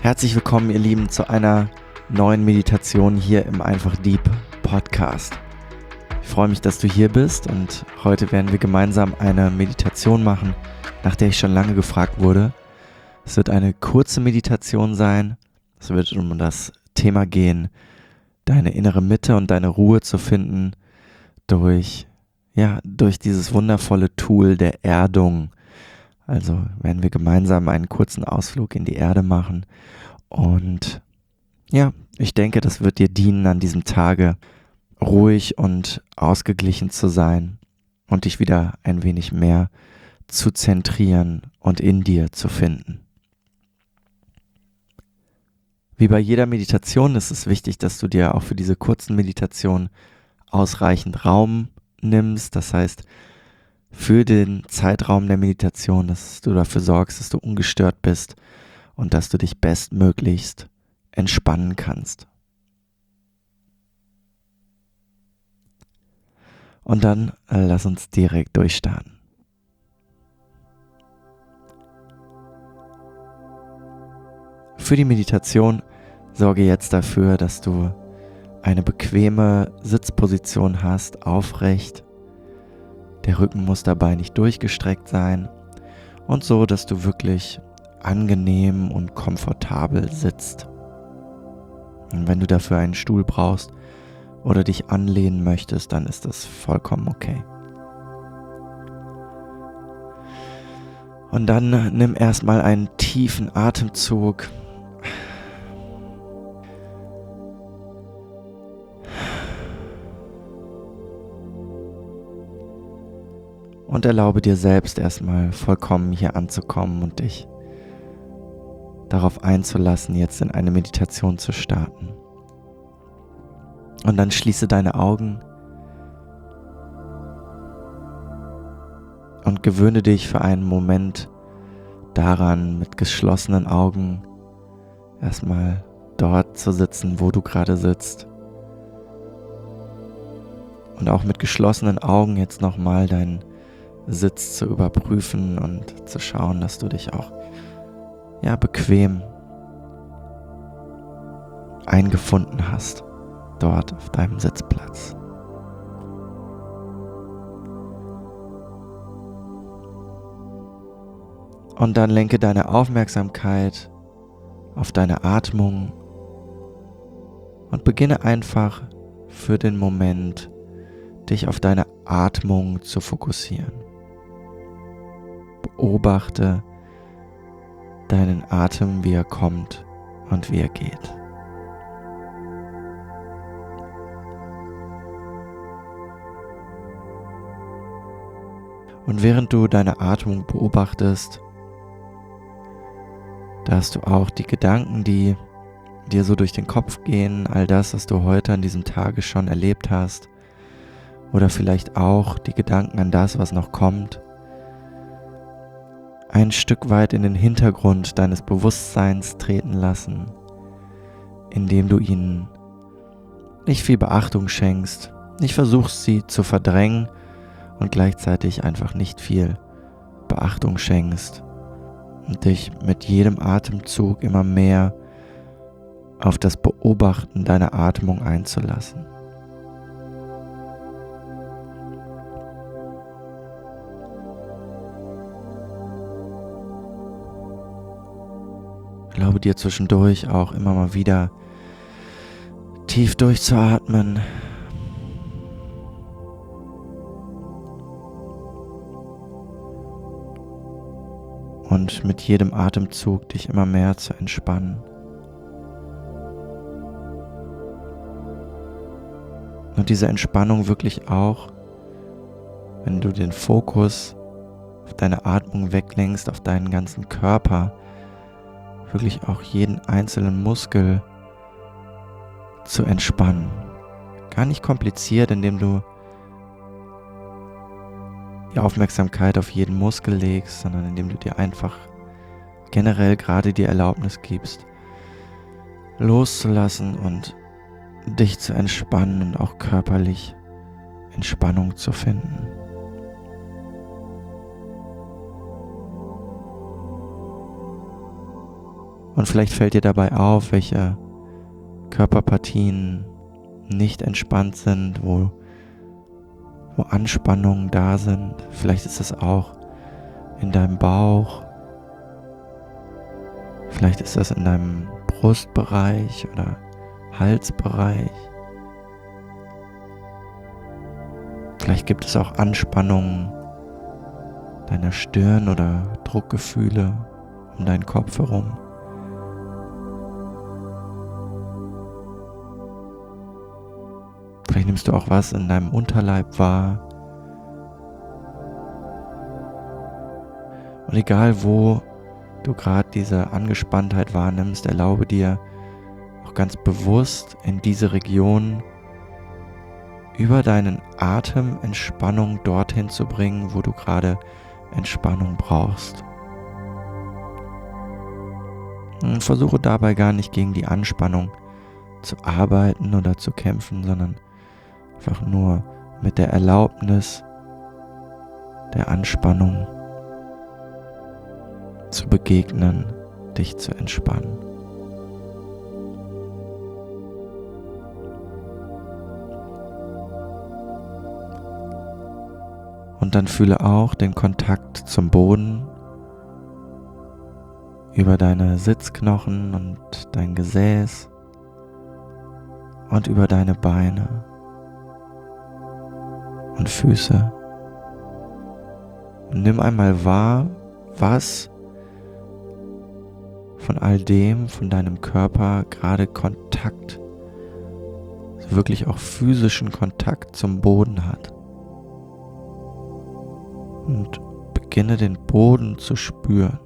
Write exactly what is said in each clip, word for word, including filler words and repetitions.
Herzlich willkommen, ihr Lieben, zu einer neuen Meditation hier im Einfach Deep Podcast. Ich freue mich, dass du hier bist und heute werden wir gemeinsam eine Meditation machen, nach der ich schon lange gefragt wurde. Es wird eine kurze Meditation sein. Es wird um das Thema gehen, deine innere Mitte und deine Ruhe zu finden durch, ja, durch dieses wundervolle Tool der Erdung. Also werden wir gemeinsam einen kurzen Ausflug in die Erde machen und ja, ich denke, das wird dir dienen, an diesem Tage ruhig und ausgeglichen zu sein und dich wieder ein wenig mehr zu zentrieren und in dir zu finden. Wie bei jeder Meditation ist es wichtig, dass du dir auch für diese kurzen Meditationen ausreichend Raum nimmst. Das heißt, für den Zeitraum der Meditation, dass du dafür sorgst, dass du ungestört bist und dass du dich bestmöglichst entspannen kannst. Und dann äh, lass uns direkt durchstarten. Für die Meditation sorge jetzt dafür, dass du eine bequeme Sitzposition hast, aufrecht. Der Rücken muss dabei nicht durchgestreckt sein und so, dass du wirklich angenehm und komfortabel sitzt. Und wenn du dafür einen Stuhl brauchst oder dich anlehnen möchtest, dann ist das vollkommen okay. Und dann nimm erstmal einen tiefen Atemzug. Und erlaube dir selbst erstmal vollkommen hier anzukommen und dich darauf einzulassen, jetzt in eine Meditation zu starten. Und dann schließe deine Augen und gewöhne dich für einen Moment daran, mit geschlossenen Augen erstmal dort zu sitzen, wo du gerade sitzt. Und auch mit geschlossenen Augen jetzt nochmal deinen Sitz zu überprüfen und zu schauen, dass du dich auch ja, bequem eingefunden hast, dort auf deinem Sitzplatz. Und dann lenke deine Aufmerksamkeit auf deine Atmung und beginne einfach für den Moment, dich auf deine Atmung zu fokussieren. Beobachte deinen Atem, wie er kommt und wie er geht. Und während du deine Atmung beobachtest, da hast du auch die Gedanken, die dir so durch den Kopf gehen, all das, was du heute an diesem Tage schon erlebt hast, oder vielleicht auch die Gedanken an das, was noch kommt, ein Stück weit in den Hintergrund deines Bewusstseins treten lassen, indem du ihnen nicht viel Beachtung schenkst, nicht versuchst, sie zu verdrängen und gleichzeitig einfach nicht viel Beachtung schenkst und dich mit jedem Atemzug immer mehr auf das Beobachten deiner Atmung einzulassen. Erlaube dir zwischendurch auch immer mal wieder tief durchzuatmen. Und mit jedem Atemzug dich immer mehr zu entspannen. Und diese Entspannung wirklich auch, wenn du den Fokus auf deine Atmung weglenkst, auf deinen ganzen Körper, wirklich auch jeden einzelnen Muskel zu entspannen. Gar nicht kompliziert, indem du die Aufmerksamkeit auf jeden Muskel legst, sondern indem du dir einfach generell gerade die Erlaubnis gibst, loszulassen und dich zu entspannen und auch körperlich Entspannung zu finden. Und vielleicht fällt dir dabei auf, welche Körperpartien nicht entspannt sind, wo, wo Anspannungen da sind. Vielleicht ist es auch in deinem Bauch, vielleicht ist das in deinem Brustbereich oder Halsbereich. Vielleicht gibt es auch Anspannungen deiner Stirn oder Druckgefühle um deinen Kopf herum. Vielleicht nimmst du auch was in deinem Unterleib wahr. Und egal wo du gerade diese Angespanntheit wahrnimmst, erlaube dir auch ganz bewusst in diese Region über deinen Atem Entspannung dorthin zu bringen, wo du gerade Entspannung brauchst. Und versuche dabei gar nicht gegen die Anspannung zu arbeiten oder zu kämpfen, sondern einfach nur mit der Erlaubnis der Anspannung zu begegnen, dich zu entspannen. Und dann fühle auch den Kontakt zum Boden über deine Sitzknochen und dein Gesäß und über deine Beine und Füße. Und nimm einmal wahr, was von all dem, von deinem Körper gerade Kontakt, also wirklich auch physischen Kontakt zum Boden hat. Und beginne den Boden zu spüren.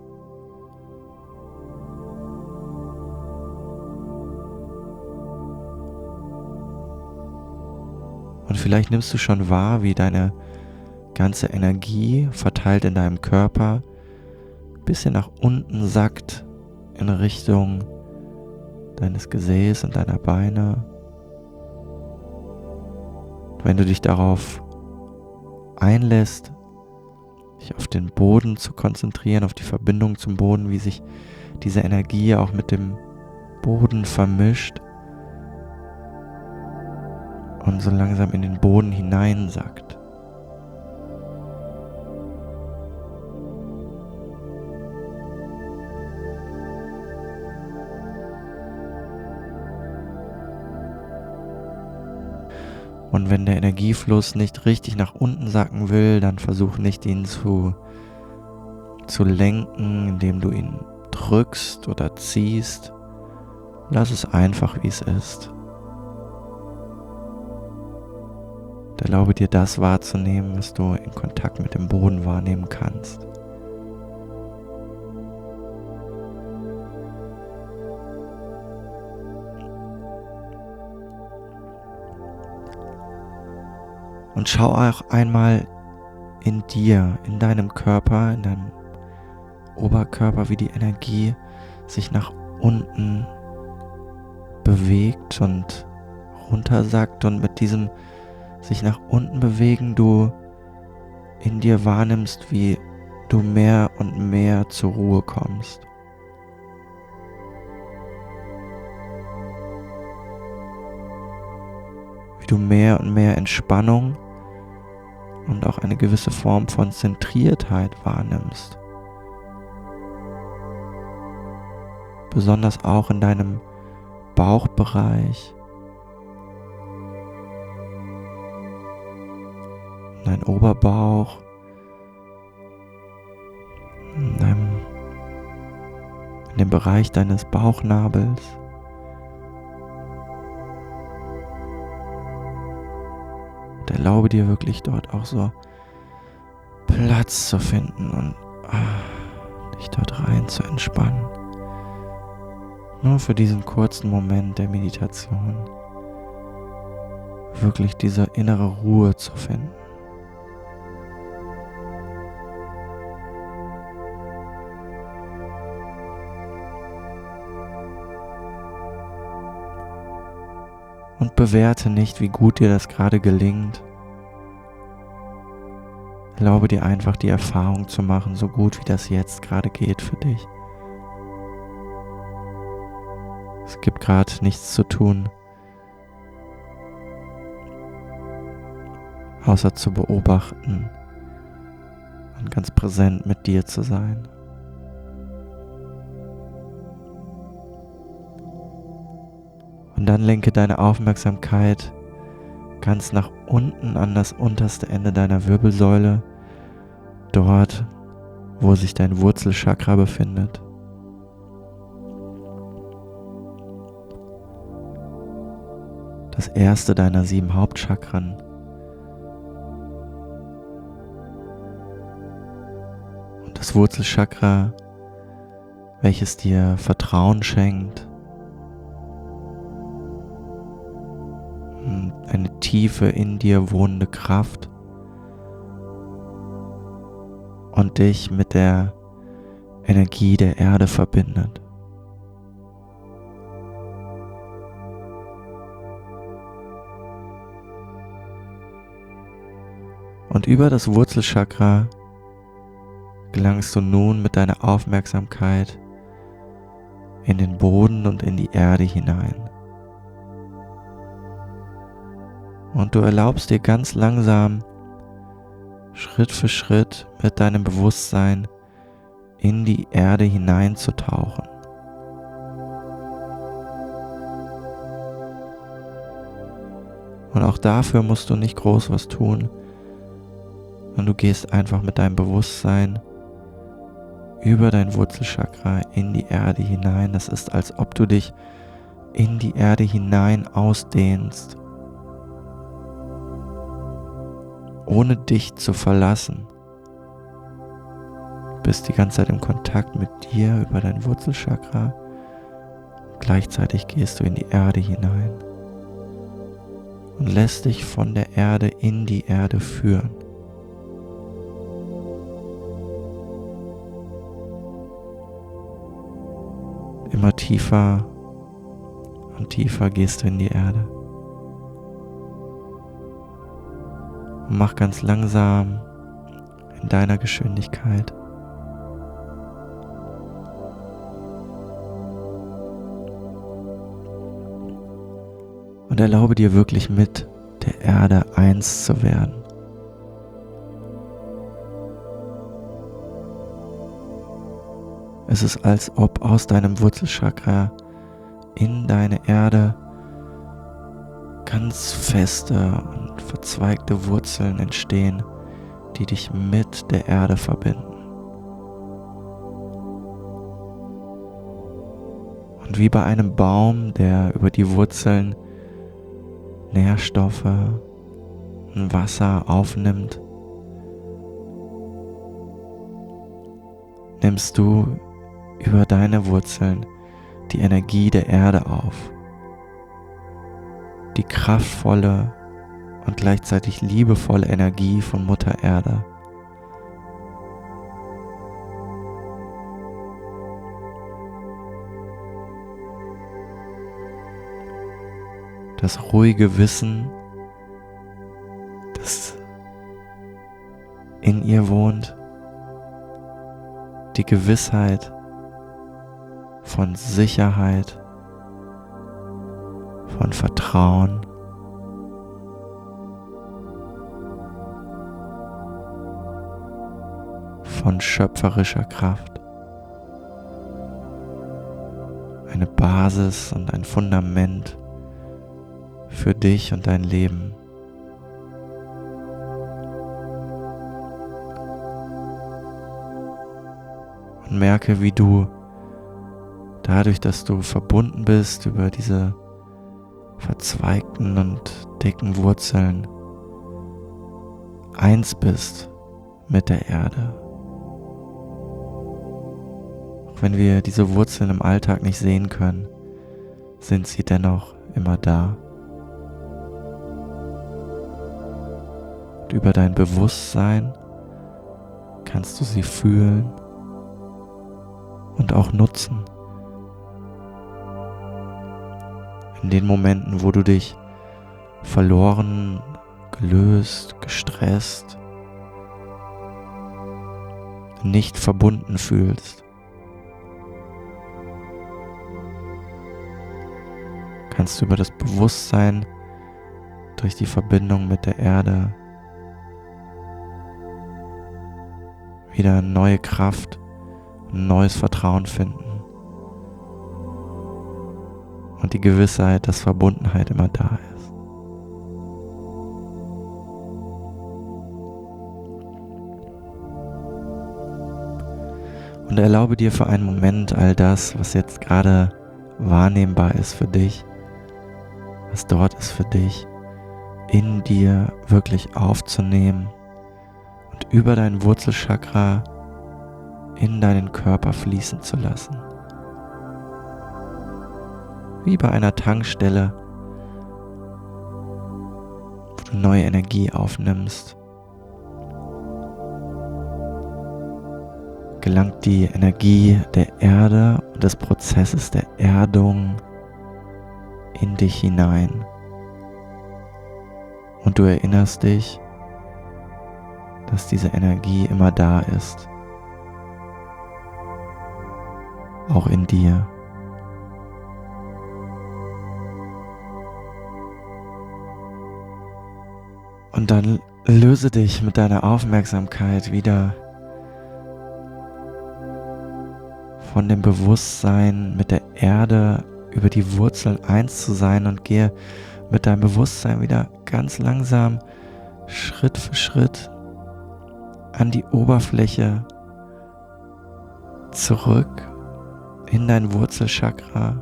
Und vielleicht nimmst du schon wahr, wie deine ganze Energie verteilt in deinem Körper ein bisschen nach unten sackt in Richtung deines Gesäß und deiner Beine. Wenn du dich darauf einlässt, dich auf den Boden zu konzentrieren, auf die Verbindung zum Boden, wie sich diese Energie auch mit dem Boden vermischt und so langsam in den Boden hineinsackt. Und wenn der Energiefluss nicht richtig nach unten sacken will, dann versuch nicht, ihn zu, zu lenken, indem du ihn drückst oder ziehst. Lass es einfach, wie es ist. Und erlaube dir, das wahrzunehmen, was du in Kontakt mit dem Boden wahrnehmen kannst. Und schau auch einmal in dir, in deinem Körper, in deinem Oberkörper, wie die Energie sich nach unten bewegt und runtersackt und mit diesem sich nach unten bewegen du in dir wahrnimmst, wie du mehr und mehr zur Ruhe kommst. Wie du mehr und mehr Entspannung und auch eine gewisse Form von Zentriertheit wahrnimmst. Besonders auch in deinem Bauchbereich, dein Oberbauch, in, deinem, in dem Bereich deines Bauchnabels. Und erlaube dir wirklich dort auch so Platz zu finden und ah, dich dort rein zu entspannen. Nur für diesen kurzen Moment der Meditation wirklich diese innere Ruhe zu finden. Und bewerte nicht, wie gut dir das gerade gelingt. Erlaube dir einfach die Erfahrung zu machen, so gut wie das jetzt gerade geht für dich. Es gibt gerade nichts zu tun, außer zu beobachten und ganz präsent mit dir zu sein. Und dann lenke deine Aufmerksamkeit ganz nach unten an das unterste Ende deiner Wirbelsäule, dort, wo sich dein Wurzelchakra befindet. Das erste deiner sieben Hauptchakren. Und das Wurzelchakra, welches dir Vertrauen schenkt, eine tiefe in dir wohnende Kraft und dich mit der Energie der Erde verbindet. Und über das Wurzelchakra gelangst du nun mit deiner Aufmerksamkeit in den Boden und in die Erde hinein. Und du erlaubst dir ganz langsam, Schritt für Schritt mit deinem Bewusstsein in die Erde hineinzutauchen. Und auch dafür musst du nicht groß was tun. Und du gehst einfach mit deinem Bewusstsein über dein Wurzelchakra in die Erde hinein. Das ist, als ob du dich in die Erde hinein ausdehnst, ohne dich zu verlassen. Du bist die ganze Zeit im Kontakt mit dir über dein Wurzelchakra. Gleichzeitig gehst du in die Erde hinein und lässt dich von der Erde in die Erde führen. Immer tiefer und tiefer gehst du in die Erde. Und mach ganz langsam in deiner Geschwindigkeit und erlaube dir wirklich mit der Erde eins zu werden. Es ist, als ob aus deinem Wurzelchakra in deine Erde ganz feste und verzweigte Wurzeln entstehen, die dich mit der Erde verbinden. Und wie bei einem Baum, der über die Wurzeln Nährstoffe und Wasser aufnimmt, nimmst du über deine Wurzeln die Energie der Erde auf. Die kraftvolle und gleichzeitig liebevolle Energie von Mutter Erde. Das ruhige Wissen, das in ihr wohnt, die Gewissheit von Sicherheit, von Vertrauen, von schöpferischer Kraft, eine Basis und ein Fundament für dich und dein Leben. Und merke, wie du dadurch, dass du verbunden bist über diese verzweigten und dicken Wurzeln, eins bist mit der Erde. Auch wenn wir diese Wurzeln im Alltag nicht sehen können, sind sie dennoch immer da. Und über dein Bewusstsein kannst du sie fühlen und auch nutzen. In den Momenten, wo du dich verloren, gelöst, gestresst, nicht verbunden fühlst. kannst du über das Bewusstsein, durch die Verbindung mit der Erde wieder neue Kraft, ein neues Vertrauen finden und die Gewissheit, dass Verbundenheit immer da ist. Und erlaube dir für einen Moment all das, was jetzt gerade wahrnehmbar ist für dich, was dort ist für dich, in dir wirklich aufzunehmen und über dein Wurzelchakra in deinen Körper fließen zu lassen. Wie bei einer Tankstelle, wo du neue Energie aufnimmst, gelangt die Energie der Erde und des Prozesses der Erdung in dich hinein. Und du erinnerst dich, dass diese Energie immer da ist, auch in dir. Und dann löse dich mit deiner Aufmerksamkeit wieder von dem Bewusstsein, mit der Erde über die Wurzeln eins zu sein und gehe mit deinem Bewusstsein wieder ganz langsam, Schritt für Schritt an die Oberfläche zurück in dein Wurzelchakra.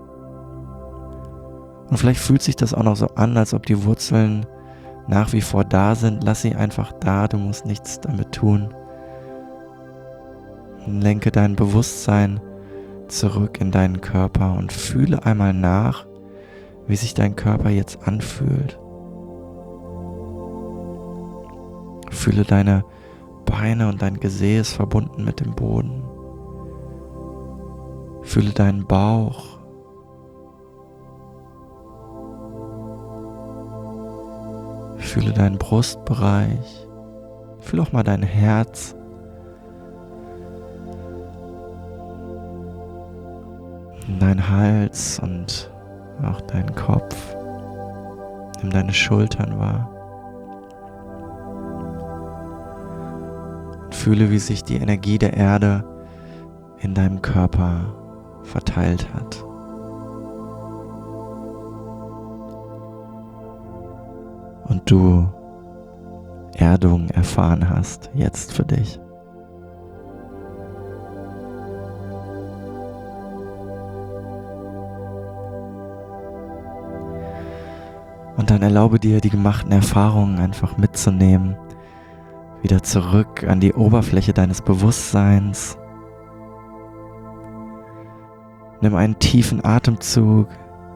Und vielleicht fühlt sich das auch noch so an, als ob die Wurzeln nach wie vor da sind. Lass sie einfach da, du musst nichts damit tun. Und lenke dein Bewusstsein zurück in deinen Körper und fühle einmal nach, wie sich dein Körper jetzt anfühlt. Fühle deine Beine und dein Gesäß verbunden mit dem Boden. Fühle deinen Bauch. Fühle deinen Brustbereich. Fühle auch mal dein Herz. Dein Hals und auch deinen Kopf. Nimm deine Schultern wahr. Und fühle, wie sich die Energie der Erde in deinem Körper verteilt hat. Und du Erdung erfahren hast, jetzt für dich. Und dann erlaube dir, die gemachten Erfahrungen einfach mitzunehmen, wieder zurück an die Oberfläche deines Bewusstseins. Nimm einen tiefen Atemzug.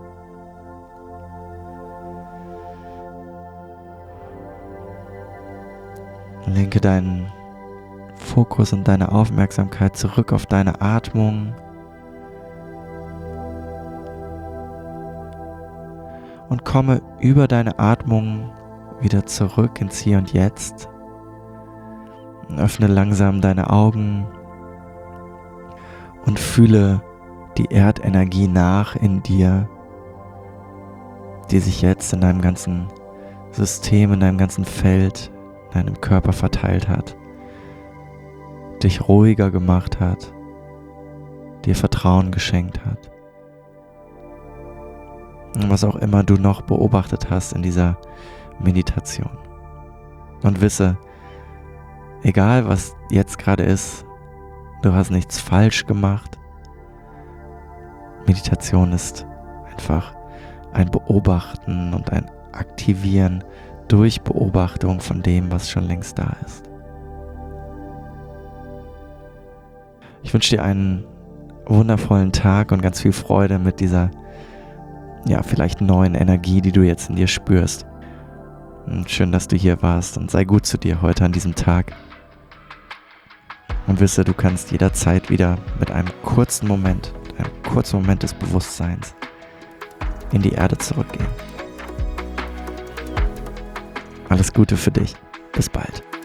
Lenke deinen Fokus und deine Aufmerksamkeit zurück auf deine Atmung. Und komme über deine Atmung wieder zurück ins Hier und Jetzt. Und öffne langsam deine Augen und fühle die Erdenergie nach in dir, die sich jetzt in deinem ganzen System, in deinem ganzen Feld, in deinem Körper verteilt hat, dich ruhiger gemacht hat, dir Vertrauen geschenkt hat. Und was auch immer du noch beobachtet hast in dieser Meditation. Und wisse, egal was jetzt gerade ist, du hast nichts falsch gemacht. Meditation ist einfach ein Beobachten und ein Aktivieren durch Beobachtung von dem, was schon längst da ist. Ich wünsche dir einen wundervollen Tag und ganz viel Freude mit dieser, ja, vielleicht neuen Energie, die du jetzt in dir spürst. Und schön, dass du hier warst und sei gut zu dir heute an diesem Tag. Und wisse, du kannst jederzeit wieder mit einem kurzen Moment, einem kurzen Moment des Bewusstseins in die Erde zurückgehen. Alles Gute für dich. Bis bald.